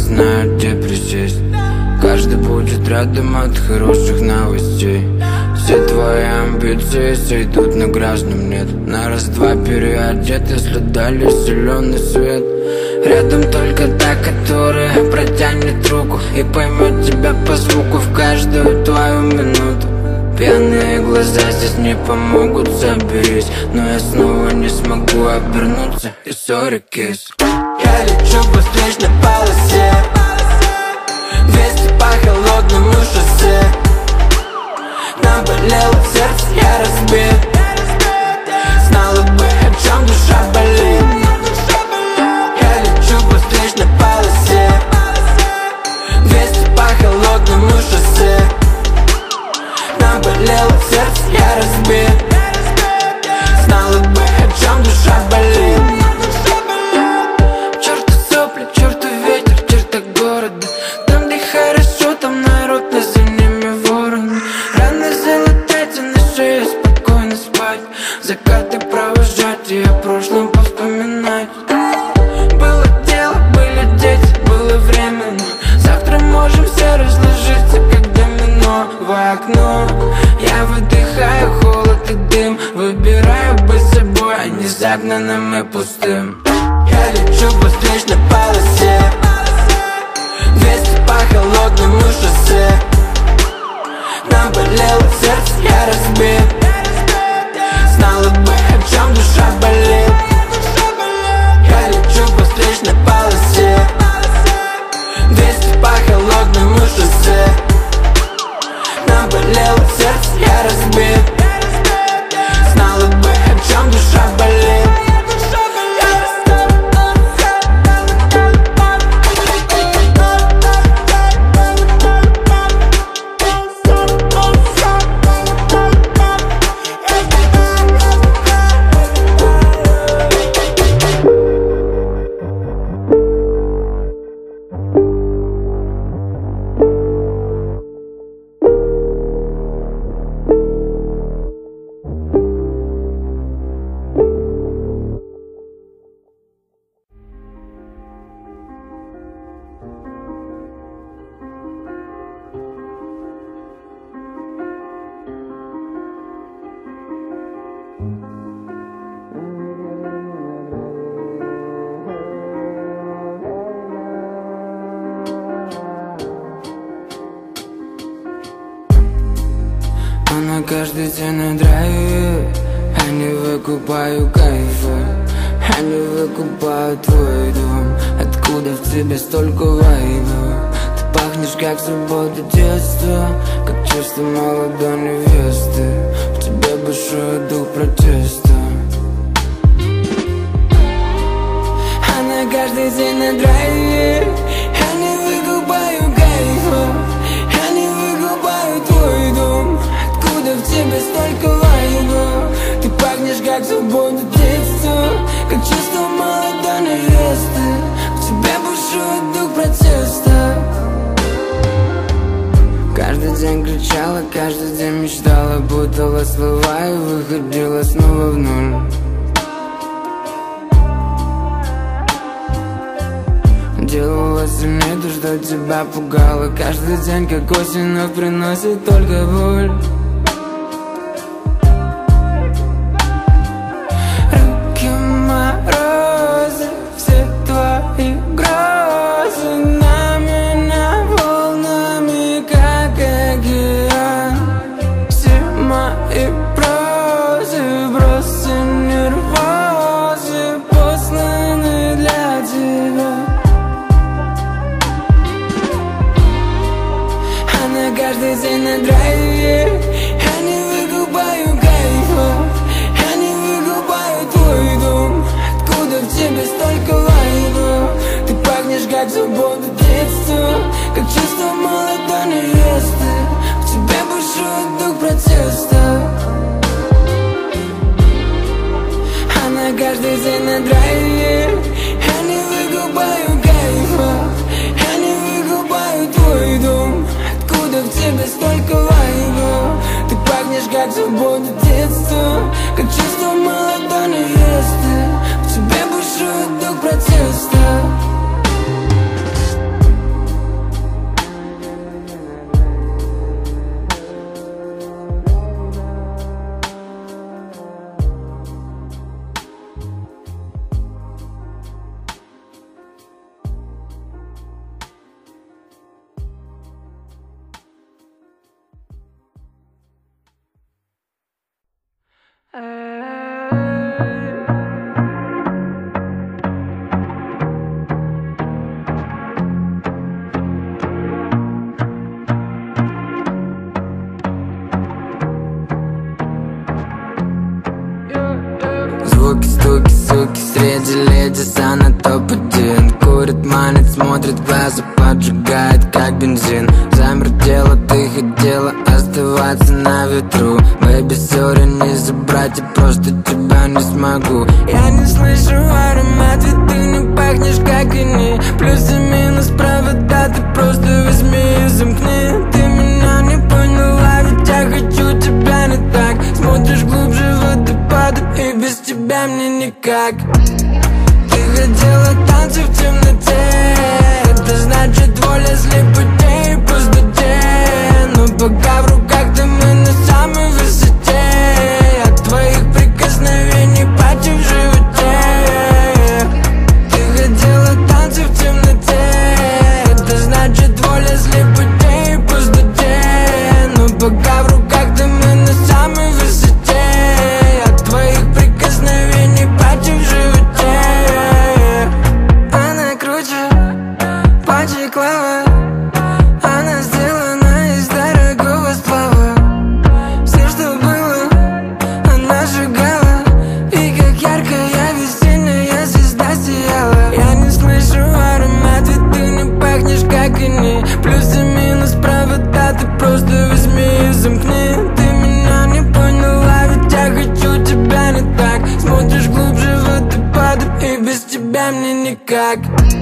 знают, где присесть. Каждый будет рядом от хороших новостей. Все твои амбиции сойдут, но граждан нет. На раз-два переодет, если дали зеленый свет. Рядом только та, которая протянет руку и поймет тебя по звуку в каждую твою минуту. Пьяные глаза здесь не помогут, соберись, но я снова не смогу обернуться. И sorry, kiss. Я лечу по встречной полосе, 200 по холодному шоссе. Наболело сердце, я разбит. Знала бы, о чем душа болит. Я лечу по встречной полосе, 200 по холодному шоссе. Наболело сердце, я разбит. Знала бы, о чем душа болит. Черту сопли, черту ветер, черта города. Там, где хорошо, там народ, но за ними вороны. Раны залатать, а на шее спокойно спать. Закаты провожать и о прошлом повспоминать. Было дело, были дети, было время, но завтра можем все разложиться, как домино в окно. Я выдыхаю холод и дым, выбираю быть собой, а не загнанным и пустым. Я лечу по встречной полосе, 200 по холодному шоссе. Наболело сердце, я разбит. Знала бы, о чем душа болит. Я лечу по встречной полосе, 200 по холодному шоссе. Наболело сердце, я разбит. Знала бы, о чем душа болит. Она каждый день на драйве, я не выкупаю кайфа. Я не выкупаю твой дом. Откуда в тебе столько вайба? Ты пахнешь как свобода детства, как чувство молодой невесты. В тебе большой дух протеста. Она каждый день на драйве, я не выкупаю кайфа. Я не выкупаю твой дом. Откуда в тебе столько вайба? Ты пахнешь как свобода детства, как чувство молодой невесты. В тебе большой дух протеста. Каждый день кричала, каждый день мечтала, путала слова и выходила снова в ноль. Делала сильнее то, что тебя пугало. Каждый день как осень, но приносит только боль. Руки морозы, все твои грозы на меня волнами, как океан. Все мои прозы, вбросы нервозы посланы для тебя. Она каждый день на драйве, я не выкупаю кайфа. Я не выкупаю твой дом. Откуда в тебе столько вайба? Ты пахнешь как свобода детства, как чувство молодой невесты. В тебе большой дух протеста. Она каждый день на драйве, я не выкупаю кайфа. Я не выкупаю твой дом. Откуда в тебе столько вайба? Ты пахнешь как свобода детства, как чувство молодой невесты. В тебе большой дух протеста. путин. Курит, манит, смотрит в глаза, поджигает, как бензин. Замер тело, ты хотела оставаться на ветру. Бэйби, сори, не забрать, я просто тебя не смогу. Я не слышу аромат, ведь ты не пахнешь, как они. Плюс и минус провода, ты просто возьми и замкни. Ты меня не поняла, ведь я хочу тебя не так. Смотришь глубже водопада, и без тебя мне никак. Ты хотела танцы в темноте, это значит воля слепотей и пустоте. Но пока в руках ты, мы на самой высоте. От твоих прикосновений пати в животе. Ты хотела танцы в темноте, это значит воля слепотей и пустоте. Но пока в руках ты, мы на самой высоте. От твоих прикосновений пати в животе. Она круче пачек лава, она сделана из дорогого сплава. Все, что было, она сжигала, и как яркая весенняя звезда сияла. Я не слышу аромат, ведь ты не пахнешь, как они. Плюс и минус провода, ты просто возьми и замкни. Ты меня не поняла, ведь я хочу тебя не так. Смотришь глубже водопада, и без тебя мне никак.